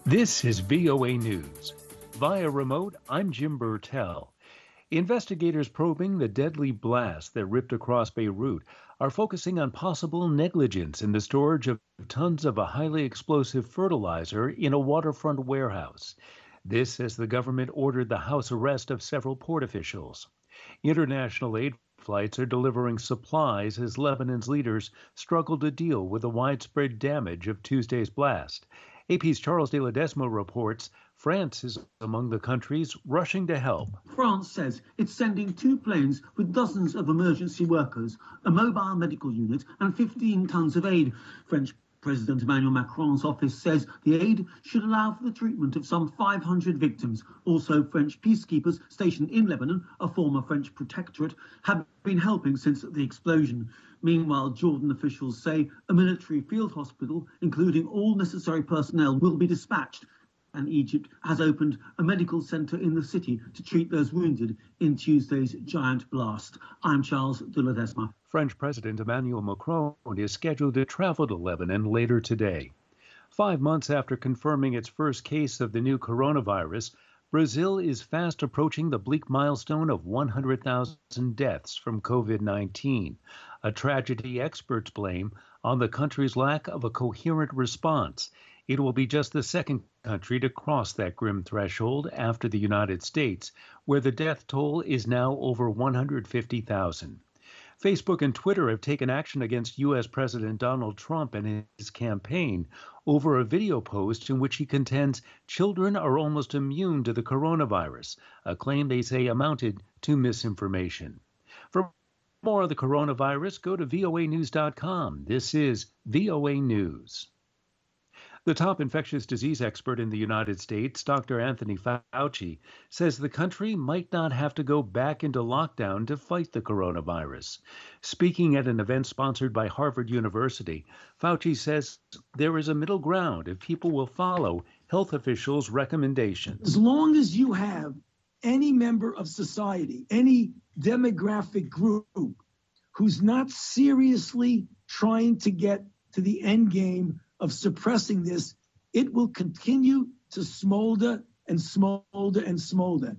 This is VOA News. Via remote, I'm Jim Burtell. Investigators probing the deadly blast that ripped across Beirut are focusing on possible negligence in the storage of tons of a highly explosive fertilizer in a waterfront warehouse. This as the government ordered the house arrest of several port officials. International aid flights are delivering supplies as Lebanon's leaders struggle to deal with the widespread damage of Tuesday's blast. AP's Charles de Ledesma reports France is among the countries rushing to help. France says it's sending 2 planes with dozens of emergency workers, a mobile medical unit and 15 tons of aid. French President Emmanuel Macron's office says the aid should allow for the treatment of some 500 victims. Also, French peacekeepers stationed in Lebanon, a former French protectorate, have been helping since the explosion. Meanwhile, Jordan officials say a military field hospital, including all necessary personnel, will be dispatched. And Egypt has opened a medical centre in the city to treat those wounded in Tuesday's giant blast. I'm Charles de Ledesma. French President Emmanuel Macron is scheduled to travel to Lebanon later today. 5 months after confirming its first case of the new coronavirus, Brazil is fast approaching the bleak milestone of 100,000 deaths from COVID-19, a tragedy experts blame on the country's lack of a coherent response. It will be just the second country to cross that grim threshold after the United States, where the death toll is now over 150,000. Facebook and Twitter have taken action against U.S. President Donald Trump and his campaign over a video post in which he contends children are almost immune to the coronavirus, a claim they say amounted to misinformation. For more of the coronavirus, go to voanews.com. This is VOA News. The top infectious disease expert in the United States, Dr. Anthony Fauci, says the country might not have to go back into lockdown to fight the coronavirus. Speaking at an event sponsored by Harvard University, Fauci says there is a middle ground if people will follow health officials' recommendations. As long as you have any member of society, any demographic group who's not seriously trying to get to the end game of suppressing this, it will continue to smolder and smolder and smolder.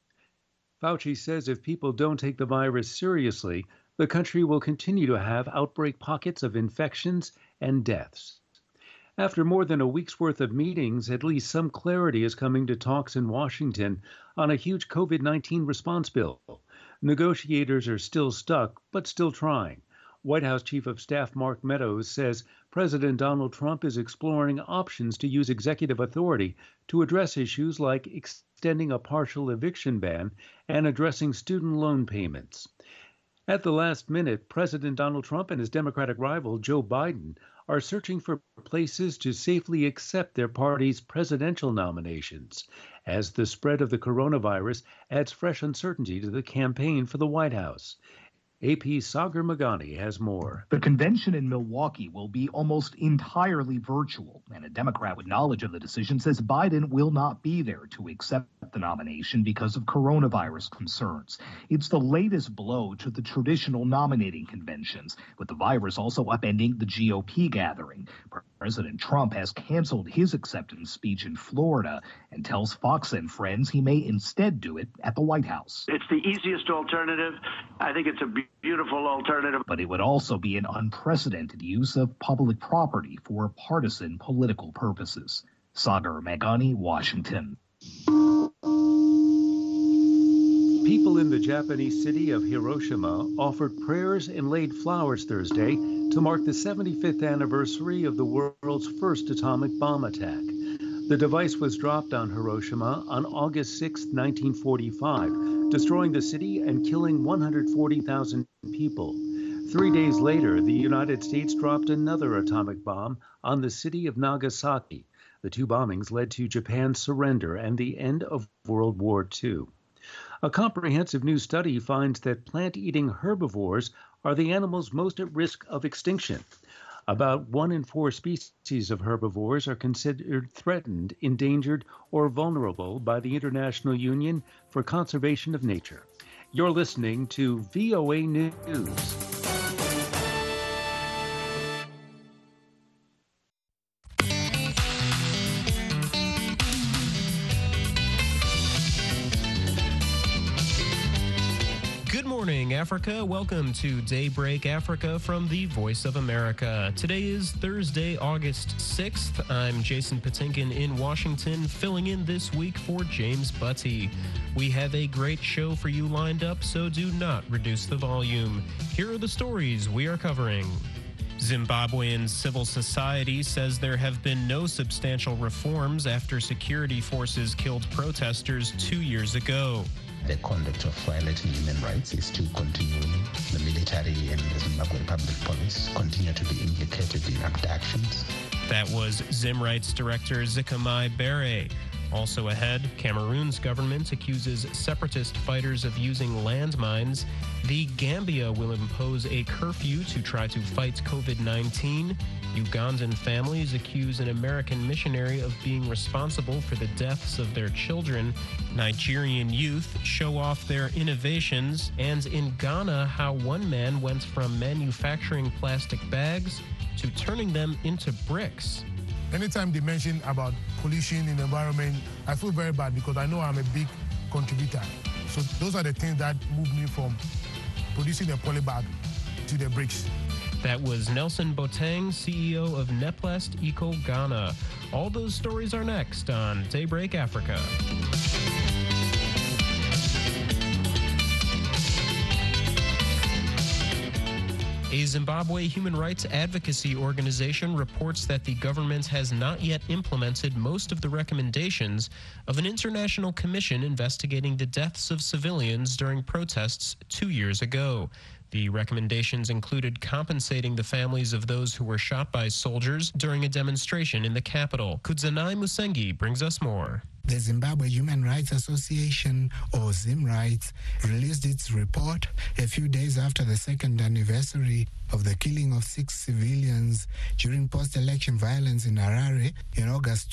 Fauci says if people don't take the virus seriously, the country will continue to have outbreak pockets of infections and deaths. After more than a week's worth of meetings, at least some clarity is coming to talks in Washington on a huge COVID-19 response bill. Negotiators are still stuck, but still trying. White House Chief of Staff Mark Meadows says President Donald Trump is exploring options to use executive authority to address issues like extending a partial eviction ban and addressing student loan payments. At the last minute, President Donald Trump and his Democratic rival Joe Biden are searching for places to safely accept their party's presidential nominations, as the spread of the coronavirus adds fresh uncertainty to the campaign for the White House. AP's Sagar Meghani has more. The convention in Milwaukee will be almost entirely virtual, and a Democrat with knowledge of the decision says Biden will not be there to accept the nomination because of coronavirus concerns. It's the latest blow to the traditional nominating conventions, with the virus also upending the GOP gathering. President Trump has canceled his acceptance speech in Florida and tells Fox and Friends he may instead do it at the White House. It's the easiest alternative. I think it's a beautiful alternative. But it would also be an unprecedented use of public property for partisan political purposes. Sagar Meghani, Washington. People in the Japanese city of Hiroshima offered prayers and laid flowers Thursday to mark the 75th anniversary of the world's first atomic bomb attack. The device was dropped on Hiroshima on August 6, 1945, destroying the city and killing 140,000 people. 3 days later, the United States dropped another atomic bomb on the city of Nagasaki. The 2 bombings led to Japan's surrender and the end of World War II. A comprehensive new study finds that plant-eating herbivores are the animals most at risk of extinction. About 1 in 4 species of herbivores are considered threatened, endangered, or vulnerable by the International Union for Conservation of Nature. You're listening to VOA News. morning, Africa. Welcome to Daybreak Africa from the Voice of America. Today is Thursday, August 6th. I'm Jason Patinkin in Washington, filling in this week for James Butty. We have a great show for you lined up, so do not reduce the volume. Here are the stories we are covering. Zimbabwean civil society says there have been no substantial reforms after security forces killed protesters 2 years ago. The conduct of violating human rights is still continuing. The military and the Zimbabwe Republic Police continue to be implicated in abductions. That was ZimRights Director Zikamai Bere. Also ahead, Cameroon's government accuses separatist fighters of using landmines. The Gambia will impose a curfew to try to fight COVID-19. Ugandan families accuse an American missionary of being responsible for the deaths of their children. Nigerian youth show off their innovations. And in Ghana, how one man went from manufacturing plastic bags to turning them into bricks. Anytime they mention about pollution in the environment, I feel very bad because I know I'm a big contributor. So those are the things that move me from producing a polybag to the bricks. That was Nelson Botang, CEO of Neplast Eco Ghana. All those stories are next on Daybreak Africa. A Zimbabwe human rights advocacy organization reports that the government has not yet implemented most of the recommendations of an international commission investigating the deaths of civilians during protests 2 years ago. The recommendations included compensating the families of those who were shot by soldiers during a demonstration in the capital. Kudzanai Musengi brings us more. The Zimbabwe Human Rights Association, or ZimRights, released its report a few days after the second anniversary of the killing of 6 civilians during post-election violence in Harare in August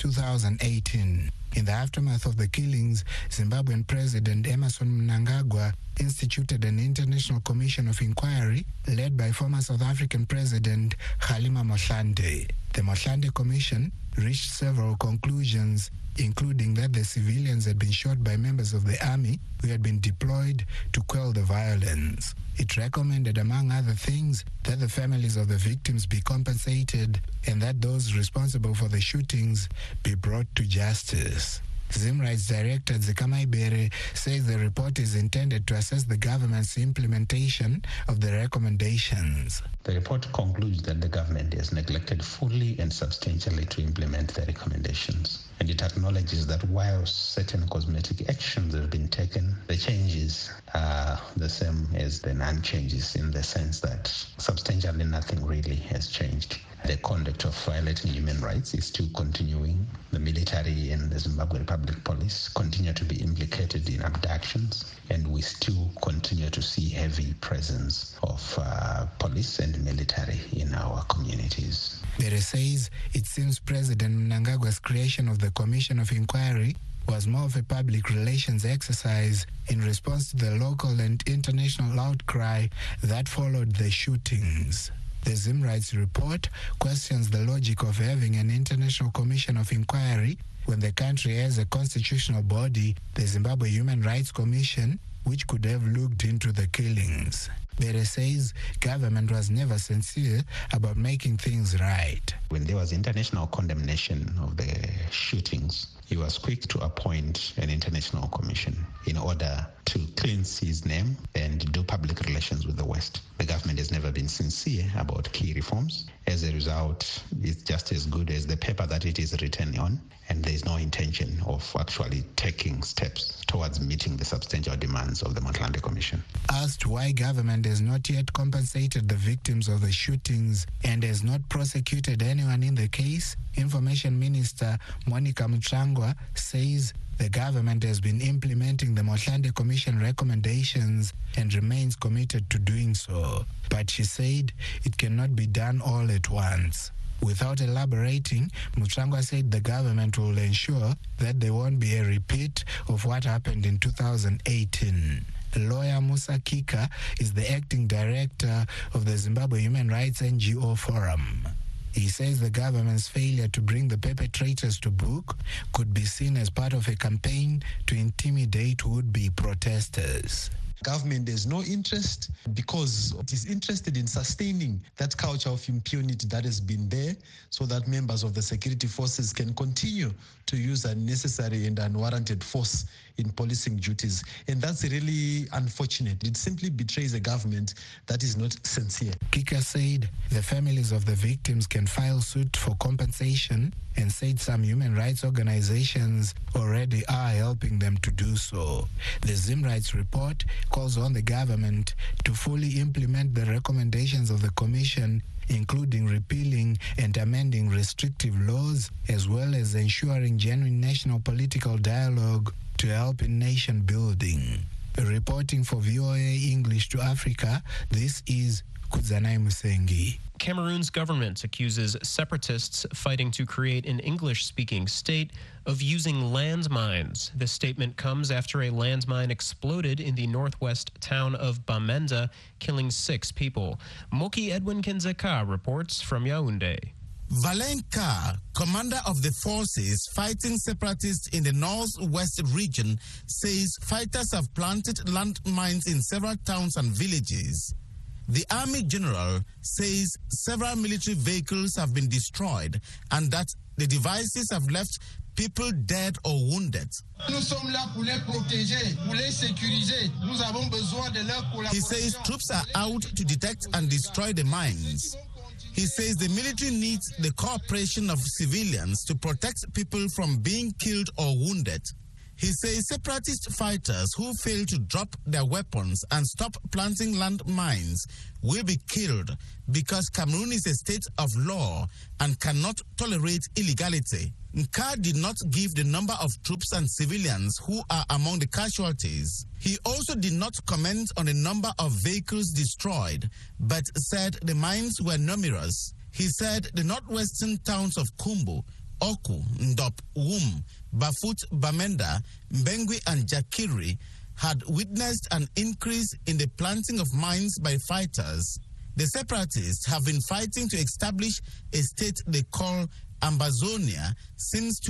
2018. In the aftermath of the killings, Zimbabwean President Emmerson Mnangagwa instituted an international commission of inquiry led by former South African President Kgalema Motlanthe. The Motlanthe Commission reached several conclusions, including that the civilians had been shot by members of the army who had been deployed to quell the violence. It recommended, among other things, that the families of the victims be compensated and that those responsible for the shootings be brought to justice. ZimRights Director Zikamai Bere says the report is intended to assess the government's implementation of the recommendations. The report concludes that the government has neglected fully and substantially to implement the recommendations. And it acknowledges that while certain cosmetic actions have been taken, the changes are the same as the non-changes in the sense that substantially nothing really has changed. The conduct of violating human rights is still continuing. The military and the Zimbabwe Republic Police continue to be implicated in abductions, and we still continue to see heavy presence of police and military in our communities. Bere says it seems President Mnangagwa's creation of the Commission of Inquiry was more of a public relations exercise in response to the local and international outcry that followed the shootings. The ZimRights report questions the logic of having an international commission of inquiry when the country has a constitutional body, the Zimbabwe Human Rights Commission, which could have looked into the killings. Bere says government was never sincere about making things right. When there was international condemnation of the shootings, he was quick to appoint an international commission in order to cleanse his name and do public relations with the West. The government has never been sincere about key reforms. As a result, it's just as good as the paper that it is written on, and there is no intention of actually taking steps towards meeting the substantial demands of the Motlanthe Commission. Asked why government has not yet compensated the victims of the shootings and has not prosecuted anyone in the case, Information Minister Monica Mutsvangwa says the government has been implementing the Motlanthe Commission recommendations and remains committed to doing so. But she said it cannot be done all at once. Without elaborating, Mutsvangwa said the government will ensure that there won't be a repeat of what happened in 2018. Lawyer Musa Kika is the acting director of the Zimbabwe Human Rights NGO Forum. He says the government's failure to bring the perpetrators to book could be seen as part of a campaign to intimidate would-be protesters. Government has no interest because it is interested in sustaining that culture of impunity that has been there so that members of the security forces can continue to use unnecessary and unwarranted force in policing duties. And that's really unfortunate. It simply betrays a government that is not sincere. Kika said the families of the victims can file suit for compensation and said some human rights organizations already are helping them to do so. The Zim Rights report calls on the government to fully implement the recommendations of the Commission, including repealing and amending restrictive laws, as well as ensuring genuine national political dialogue to help in nation building. Reporting for VOA English to Africa, this is Kudzanai Musengi. Cameroon's government accuses separatists fighting to create an English-speaking state of using landmines. The statement comes after a landmine exploded in the northwest town of Bamenda, killing 6 people. Moki Edwin Kinzeka reports from Yaoundé. Valenka, commander of the forces fighting separatists in the northwest region, says fighters have planted landmines in several towns and villages. The army general says several military vehicles have been destroyed and that the devices have left people dead or wounded. He says troops are out to detect and destroy the mines. He says the military needs the cooperation of civilians to protect people from being killed or wounded. He says separatist fighters who fail to drop their weapons and stop planting landmines will be killed because Cameroon is a state of law and cannot tolerate illegality. Nkar did not give the number of troops and civilians who are among the casualties. He also did not comment on the number of vehicles destroyed, but said the mines were numerous. He said the northwestern towns of Kumbo, Oku, Ndop, Wum, Bafut, Bamenda, Mbengwi, and Jakiri had witnessed an increase in the planting of mines by fighters. The separatists have been fighting to establish a state they call Ambazonia since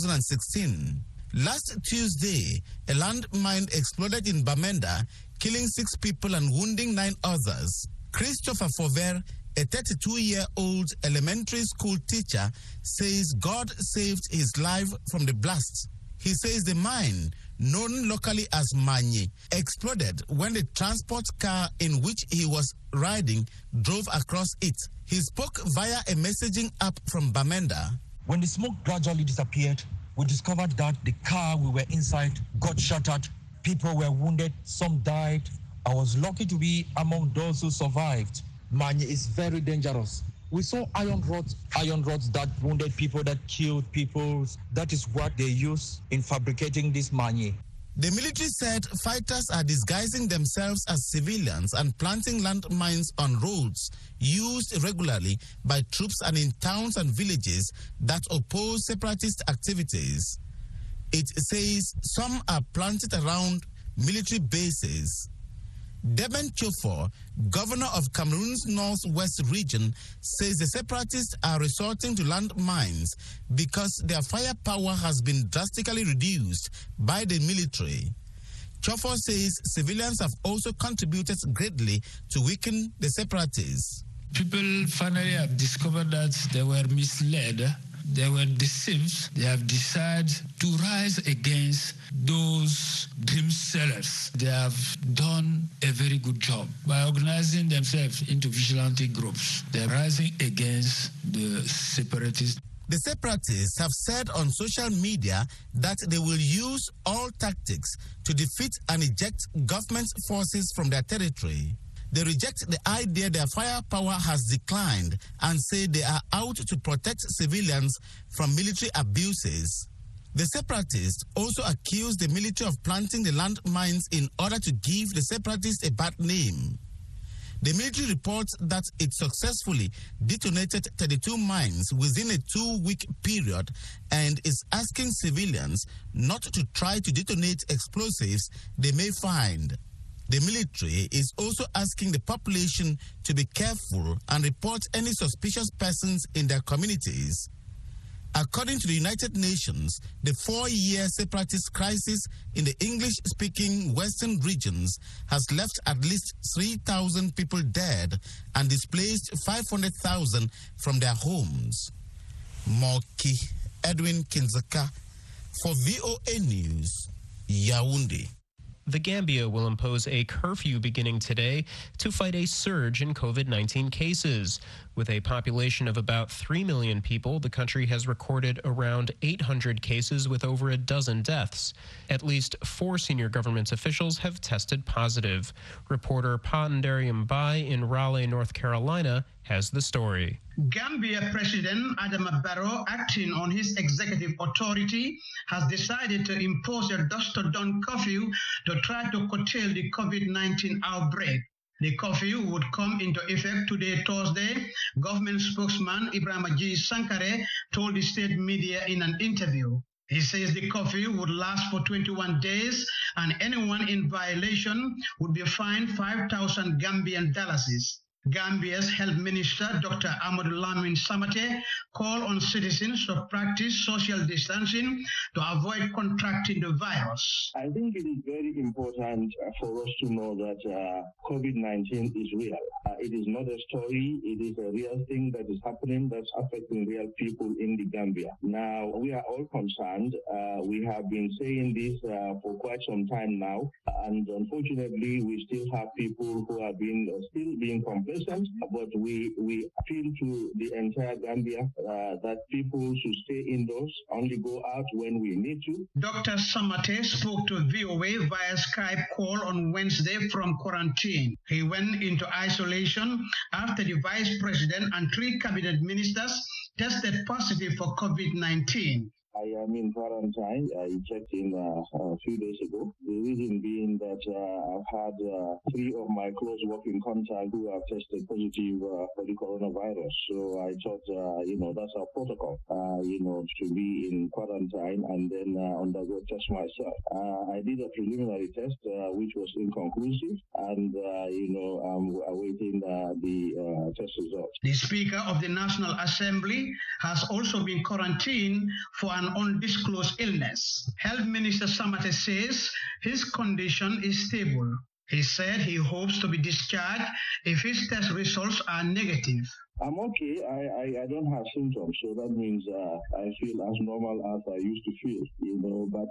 2016. Last Tuesday, a landmine exploded in Bamenda, killing 6 people and wounding 9 others. Christopher Fauver, a 32-year-old elementary school teacher, says God saved his life from the blast. He says the mine, known locally as Manye, exploded when the transport car in which he was riding drove across it. He spoke via a messaging app from Bamenda. When the smoke gradually disappeared, we discovered that the car we were inside got shattered. People were wounded, some died. I was lucky to be among those who survived. Manye is very dangerous. We saw iron rods that wounded people, that killed people. That is what they use in fabricating this manye. The military said fighters are disguising themselves as civilians and planting landmines on roads used regularly by troops and in towns and villages that oppose separatist activities. It says some are planted around military bases. Deben Chofor, governor of Cameroon's northwest region, says the separatists are resorting to landmines because their firepower has been drastically reduced by the military. Chofor says civilians have also contributed greatly to weaken the separatists. People finally have discovered that they were misled. They were deceived. They have decided to rise against those dream sellers. They have done a very good job by organizing themselves into vigilante groups. They're rising against the separatists. The separatists have said on social media that they will use all tactics to defeat and eject government forces from their territory. They reject the idea their firepower has declined and say they are out to protect civilians from military abuses. The separatists also accuse the military of planting the landmines in order to give the separatists a bad name. The military reports that it successfully detonated 32 mines within a 2-week period and is asking civilians not to try to detonate explosives they may find. The military is also asking the population to be careful and report any suspicious persons in their communities. According to the United Nations, the 4-year separatist crisis in the English-speaking Western regions has left at least 3,000 people dead and displaced 500,000 from their homes. Moki Edwin Kinzaka for VOA News, Yaoundé. The Gambia will impose a curfew beginning today to fight a surge in COVID-19 cases. With a population of about 3 million people, the country has recorded around 800 cases with over a dozen deaths. At least 4 senior government officials have tested positive. Reporter Pandari Mbai in Raleigh, North Carolina, has the story. Gambia President Adama Barrow, acting on his executive authority, has decided to impose a dusk-to-dawn curfew to try to curtail the COVID-19 outbreak. The curfew would come into effect today, Thursday. Government spokesman Ibrahim G. Sankare told the state media in an interview. He says the curfew would last for 21 days and anyone in violation would be fined 5,000 Gambian dollars. Gambia's Health Minister, Dr. Amadou Lamine Samate, called on citizens to practice social distancing to avoid contracting the virus. I think it is very important for us to know that COVID-19 is real. It is not a story. It is a real thing that is happening that's affecting real people in the Gambia. Now, we are all concerned. We have been saying this for quite some time now, and unfortunately, we still have people who are still being complacent, but we appeal to the entire Gambia that people should stay indoors, only go out when we need to. Dr. Samate spoke to VOA via Skype call on Wednesday from quarantine. He went into isolation after the Vice President and 3 cabinet ministers tested positive for COVID-19. I am in quarantine. I checked in a few days ago. The reason being that I've had 3 of my close working contacts who have tested positive for the coronavirus. So I thought, that's our protocol, to be in quarantine and then undergo test myself. I did a preliminary test, which was inconclusive, and, I'm awaiting the test results. The Speaker of the National Assembly has also been quarantined for an undisclosed illness. Health Minister Samate says his condition is stable. He said he hopes to be discharged if his test results are negative. I'm okay. I don't have symptoms, so that means I feel as normal as I used to feel, but,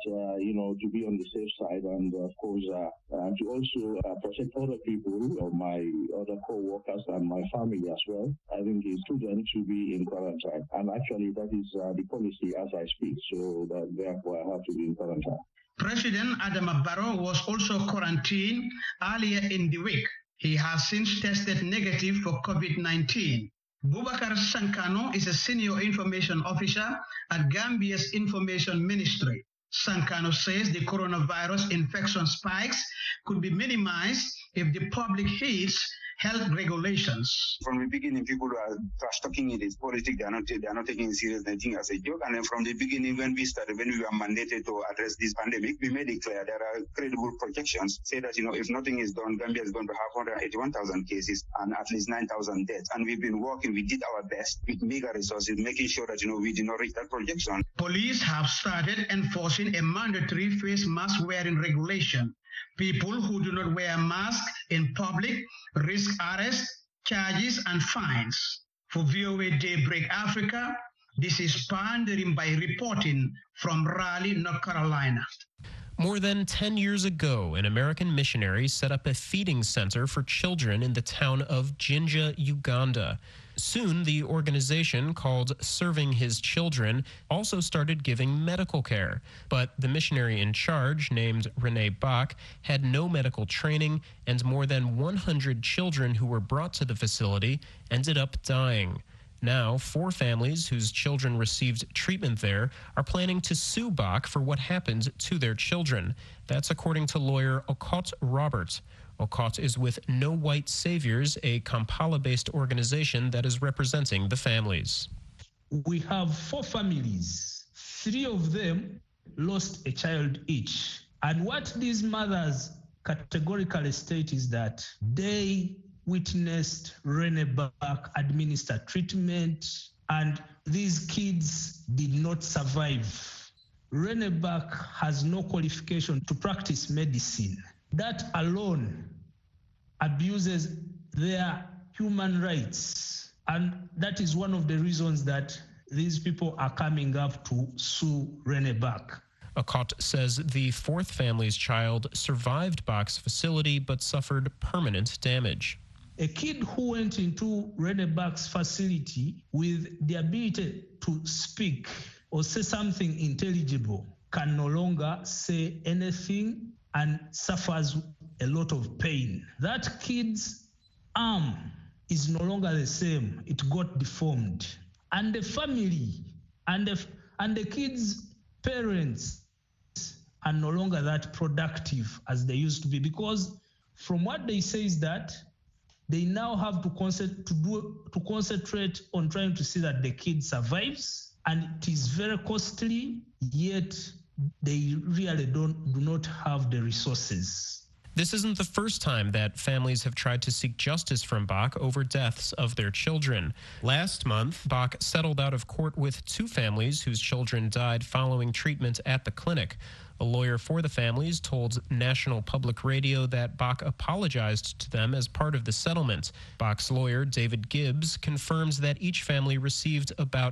to be on the safe side and, of course, to also protect other people, my other co-workers and my family as well. I think it's prudent to be in quarantine. And actually, that is the policy as I speak, so that therefore I have to be in quarantine. President Adama Barrow was also quarantined earlier in the week. He has since tested negative for COVID-19. Boubacar Sankano is a senior information officer at Gambia's Information Ministry. Sankano says the coronavirus infection spikes could be minimized if the public heeds health regulations. From the beginning, people are trash talking it is politics. They are not taking it serious. They think as a joke. And then from the beginning, when we were mandated to address this pandemic, we made it clear there are credible projections say that if nothing is done, Gambia is going to have 181,000 cases and at least 9,000 deaths. And we've been working. We did our best with meager resources, making sure that we did not reach that projection. Police have started enforcing a mandatory face mask wearing regulation. People who do not wear a mask in public risk arrest, charges, and fines. For VOA Daybreak Africa, this is Pandari Mbai reporting from Raleigh, North Carolina. More than 10 years ago, an American missionary set up a feeding center for children in the town of Jinja, Uganda. Soon, the organization, called Serving His Children, also started giving medical care. But the missionary in charge, named Renee Bach, had no medical training, and more than 100 children who were brought to the facility ended up dying. Now, 4 families whose children received treatment there are planning to sue Bach for what happened to their children. That's according to lawyer Okot Robert. Okot is with No White Saviors, a Kampala-based organization that is representing the families. We have 4 families. 3 of them lost a child each. And what these mothers categorically state is that they witnessed Renee Bach administer treatment and these kids did not survive. Rene Bach has no qualification to practice medicine. That alone abuses their human rights. And that is one of the reasons that these people are coming up to sue Rene Bach. Okot says the fourth family's child survived Bach's facility but suffered permanent damage. A kid who went into Rene Bach's facility with the ability to speak or say something intelligible can no longer say anything and suffers a lot of pain. That kid's arm is no longer the same. It got deformed. And the family and the kid's parents are no longer that productive as they used to be, because from what they say is that they now have to concentrate on trying to see that the kid survives, and it is very costly, yet they really do not have the resources. This isn't the first time that families have tried to seek justice from Bach over deaths of their children. Last month, Bach settled out of court with two families whose children died following treatment at the clinic. A lawyer for the families told National Public Radio that Bach apologized to them as part of the settlement. Bach's lawyer, David Gibbs, confirms that each family received about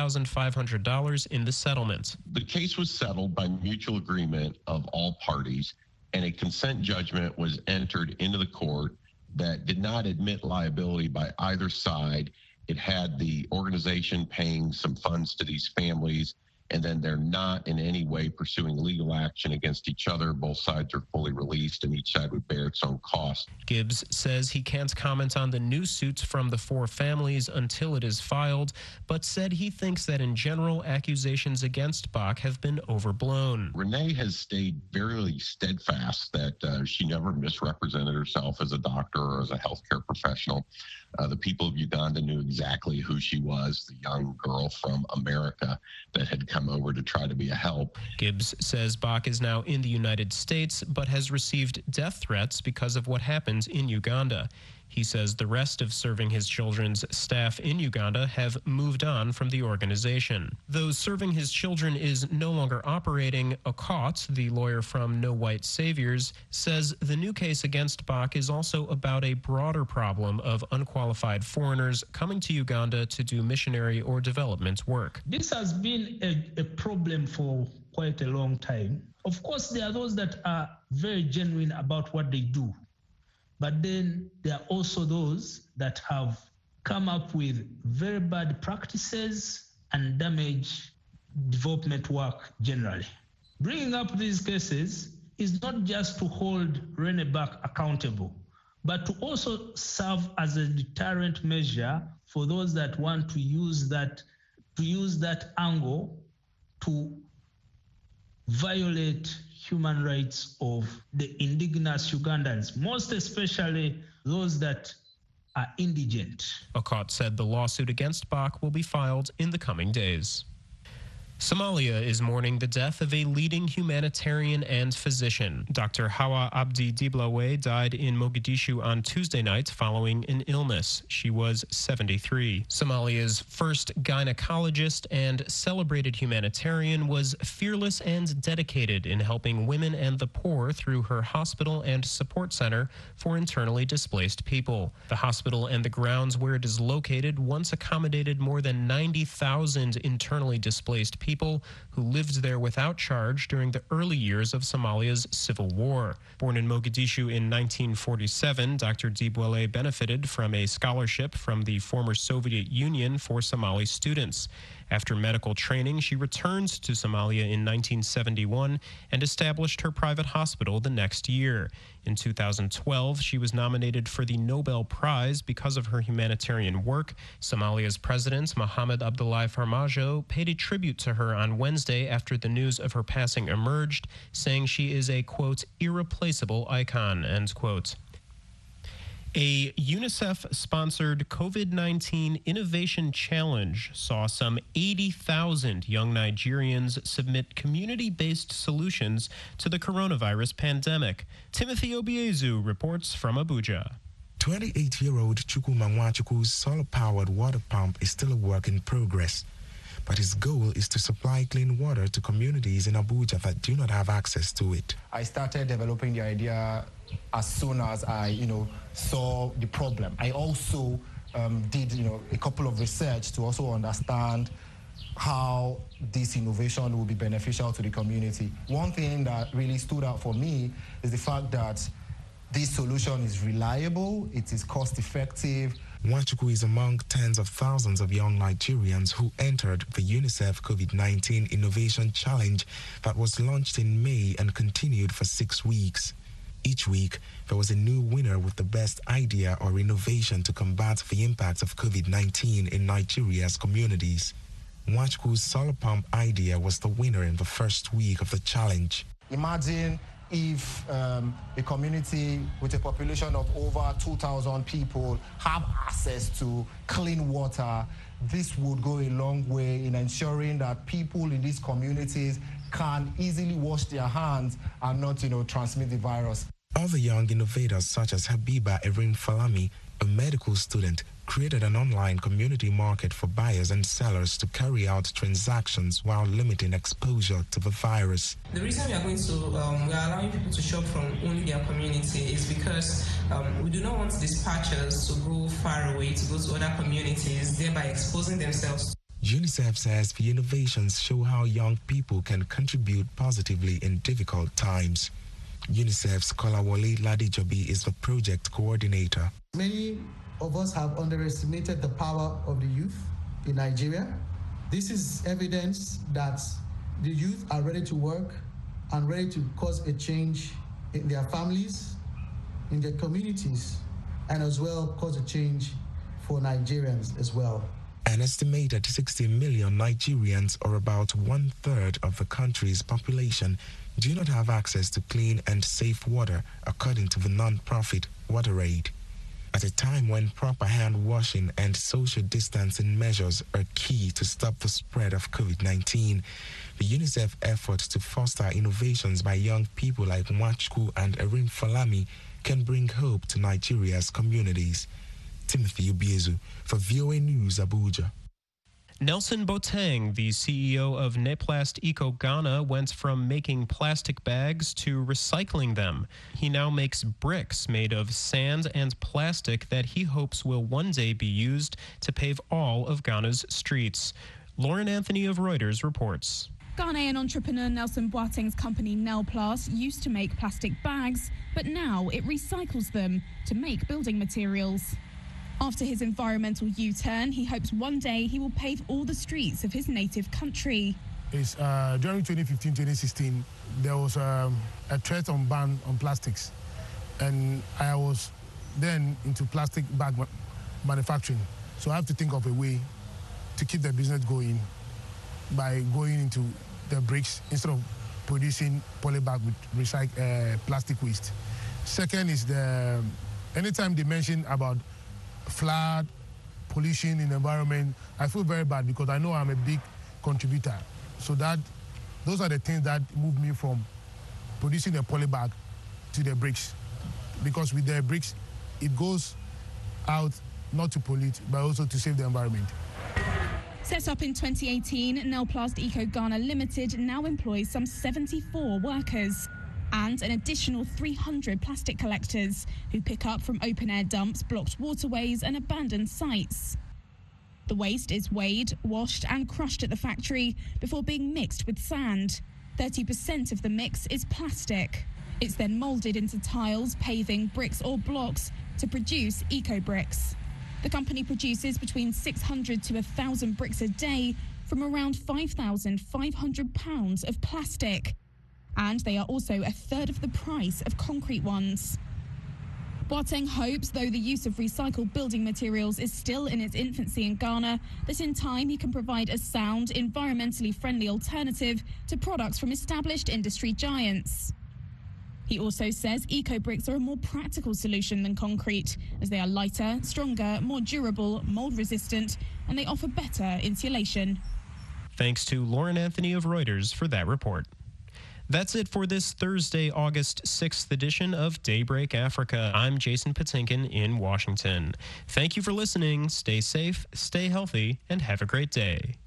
$9,500 in the settlement. The case was settled by mutual agreement of all parties, and a consent judgment was entered into the court that did not admit liability by either side. It had the organization paying some funds to these families, and then they're not in any way pursuing legal action against each other. Both sides are fully released, and each side would bear its own cost. Gibbs says he can't comment on the new suits from the four families until it is filed, but said he thinks that in general, accusations against Bach have been overblown. Renee has stayed very steadfast that she never misrepresented herself as a doctor or as a healthcare professional. The people of Uganda knew exactly who she was, the young girl from America that had come over to try to be a help. Gibbs says Bach is now in the United States, but has received death threats because of what happened in Uganda. He says the rest of Serving His Children's staff in Uganda have moved on from the organization. Though Serving His Children is no longer operating, Okot, the lawyer from No White Saviors, says the new case against Bach is also about a broader problem of unqualified foreigners coming to Uganda to do missionary or development work. This has been a problem for quite a long time. Of course, there are those that are very genuine about what they do. But then there are also those that have come up with very bad practices and damage development work generally. Bringing up these cases is not just to hold Rene Bach accountable, but to also serve as a deterrent measure for those that want to use that angle to violate human rights of the indigenous Ugandans, most especially those that are indigent. Okot said the lawsuit against Bach will be filed in the coming days. Somalia is mourning the death of a leading humanitarian and physician. Dr. Hawa Abdi Diblawe died in Mogadishu on Tuesday night following an illness. She was 73. Somalia's first gynecologist and celebrated humanitarian, was fearless and dedicated in helping women and the poor through her hospital and support center for internally displaced people. The hospital and the grounds where it is located once accommodated more than 90,000 internally displaced people who lived there without charge during the early years of Somalia's civil war. Born in Mogadishu in 1947, Dr. Diblawe benefited from a scholarship from the former Soviet Union for Somali students. After medical training, she returned to Somalia in 1971 and established her private hospital the next year. In 2012, she was nominated for the Nobel Prize because of her humanitarian work. Somalia's president, Mohamed Abdullahi Farmajo, paid a tribute to her on Wednesday after the news of her passing emerged, saying she is a, quote, irreplaceable icon, end quote. A UNICEF-sponsored COVID-19 Innovation Challenge saw some 80,000 young Nigerians submit community-based solutions to the coronavirus pandemic. Timothy Obiezu reports from Abuja. 28-year-old Chukuma Nwachukwu's solar-powered water pump is still a work in progress, but his goal is to supply clean water to communities in Abuja that do not have access to it. I started developing the idea as soon as I, saw the problem. I also did, a couple of research to also understand how this innovation will be beneficial to the community. One thing that really stood out for me is the fact that this solution is reliable, it is cost-effective. Nwachukwu is among tens of thousands of young Nigerians who entered the UNICEF COVID-19 Innovation Challenge that was launched in May and continued for 6 weeks. Each week, there was a new winner with the best idea or innovation to combat the impact of COVID-19 in Nigeria's communities. Nwachukwu's solar pump idea was the winner in the first week of the challenge. Imagine if a community with a population of over 2,000 people have access to clean water. This would go a long way in ensuring that people in these communities can easily wash their hands and not, transmit the virus. Other young innovators such as Habiba Erin Falami, a medical student, created an online community market for buyers and sellers to carry out transactions while limiting exposure to the virus. The reason we are we are allowing people to shop from only their community is because we do not want dispatchers to go far away, to go to other communities, thereby exposing themselves. UNICEF says the innovations show how young people can contribute positively in difficult times. UNICEF's Kolawole Ladijobi is the project coordinator. Many of us have underestimated the power of the youth in Nigeria. This is evidence that the youth are ready to work and ready to cause a change in their families, in their communities, and as well cause a change for Nigerians as well. An estimated 60 million Nigerians, or about 1/3 of the country's population, do not have access to clean and safe water, according to the non-profit WaterAid. At a time when proper hand washing and social distancing measures are key to stop the spread of COVID-19, the UNICEF effort to foster innovations by young people like Nwachukwu and Erin Falami can bring hope to Nigeria's communities. Timothy Ubiezu for VOA News, Abuja. Nelson Boateng, the CEO of Neplast Eco Ghana, went from making plastic bags to recycling them. He now makes bricks made of sand and plastic that he hopes will one day be used to pave all of Ghana's streets. Lauren Anthony of Reuters reports. Ghanaian entrepreneur Nelson Boateng's company Nelplast used to make plastic bags, but now it recycles them to make building materials. After his environmental U-turn, he hopes one day he will pave all the streets of his native country. During 2015-2016, there was a threat on ban on plastics, and I was then into plastic bag manufacturing. So I have to think of a way to keep the business going by going into the bricks instead of producing polybag with plastic waste. Second is anytime they mention about flood, pollution in the environment, I feel very bad because I know I'm a big contributor. So those are the things that move me from producing a polybag to the bricks. Because with the bricks, it goes out not to pollute, but also to save the environment. Set up in 2018, Nelplast Eco Ghana Limited now employs some 74 workers and an additional 300 plastic collectors who pick up from open-air dumps, blocked waterways and abandoned sites. The waste is weighed, washed and crushed at the factory before being mixed with sand. 30% of the mix is plastic. It's then moulded into tiles, paving, bricks or blocks to produce eco-bricks. The company produces between 600 to 1,000 bricks a day from around 5,500 pounds of plastic. And they are also a third of the price of concrete ones. Boateng hopes, though the use of recycled building materials is still in its infancy in Ghana, that in time he can provide a sound, environmentally friendly alternative to products from established industry giants. He also says eco-bricks are a more practical solution than concrete, as they are lighter, stronger, more durable, mold-resistant, and they offer better insulation. Thanks to Lauren Anthony of Reuters for that report. That's it for this Thursday, August 6th edition of Daybreak Africa. I'm Jason Patinkin in Washington. Thank you for listening. Stay safe, stay healthy, and have a great day.